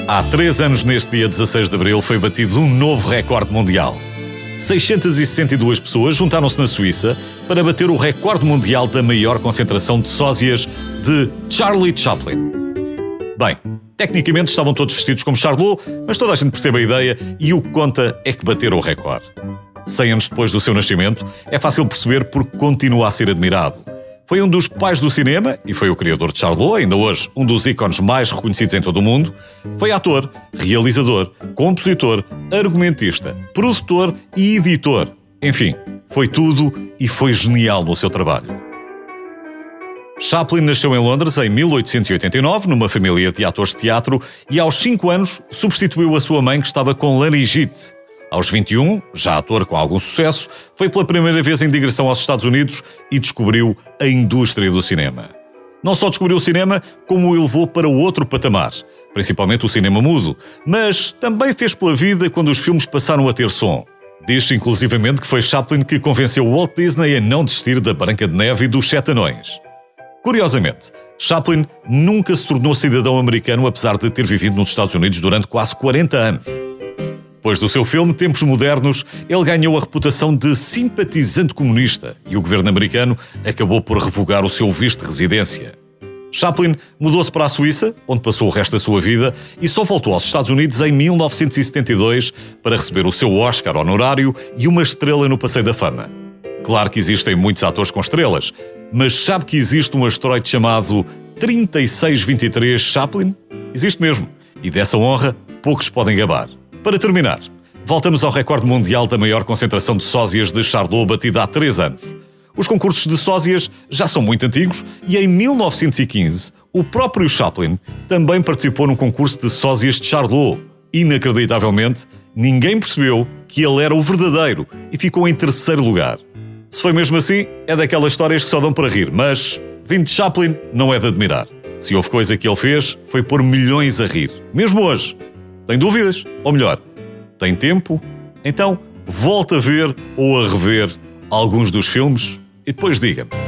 Há 3 anos, neste dia 16 de Abril, foi batido um novo recorde mundial. 662 pessoas juntaram-se na Suíça para bater o recorde mundial da maior concentração de sósias de Charlie Chaplin. Bem, tecnicamente estavam todos vestidos como Charlot, mas toda a gente percebe a ideia e o que conta é que bateram o recorde. 100 anos depois do seu nascimento, é fácil perceber porque continua a ser admirado. Foi um dos pais do cinema e foi o criador de Charlot, ainda hoje um dos ícones mais reconhecidos em todo o mundo. Foi ator, realizador, compositor, argumentista, produtor e editor. Enfim, foi tudo e foi genial no seu trabalho. Chaplin nasceu em Londres em 1889, numa família de atores de teatro, e aos 5 anos substituiu a sua mãe que estava com laringite. Aos 21, já ator com algum sucesso, foi pela primeira vez em digressão aos Estados Unidos e descobriu a indústria do cinema. Não só descobriu o cinema, como o elevou para outro patamar, principalmente o cinema mudo, mas também fez pela vida quando os filmes passaram a ter som. Diz-se inclusivamente que foi Chaplin que convenceu Walt Disney a não desistir da Branca de Neve e dos 7 Anões. Curiosamente, Chaplin nunca se tornou cidadão americano, apesar de ter vivido nos Estados Unidos durante quase 40 anos. Depois do seu filme Tempos Modernos, ele ganhou a reputação de simpatizante comunista e o governo americano acabou por revogar o seu visto de residência. Chaplin mudou-se para a Suíça, onde passou o resto da sua vida, e só voltou aos Estados Unidos em 1972 para receber o seu Oscar honorário e uma estrela no Passeio da Fama. Claro que existem muitos atores com estrelas, mas sabe que existe um asteroide chamado 3623 Chaplin? Existe mesmo, e dessa honra poucos podem gabar. Para terminar, voltamos ao recorde mundial da maior concentração de sósias de Charlot, batida há 3 anos. Os concursos de sósias já são muito antigos e em 1915 o próprio Chaplin também participou num concurso de sósias de Charlot. Inacreditavelmente, ninguém percebeu que ele era o verdadeiro e ficou em 3º lugar. Se foi mesmo assim, é daquelas histórias que só dão para rir, mas vindo de Chaplin não é de admirar. Se houve coisa que ele fez, foi pôr milhões a rir. Mesmo hoje. Tem dúvidas? Ou melhor, tem tempo? Então, volta a ver ou a rever alguns dos filmes e depois diga-me.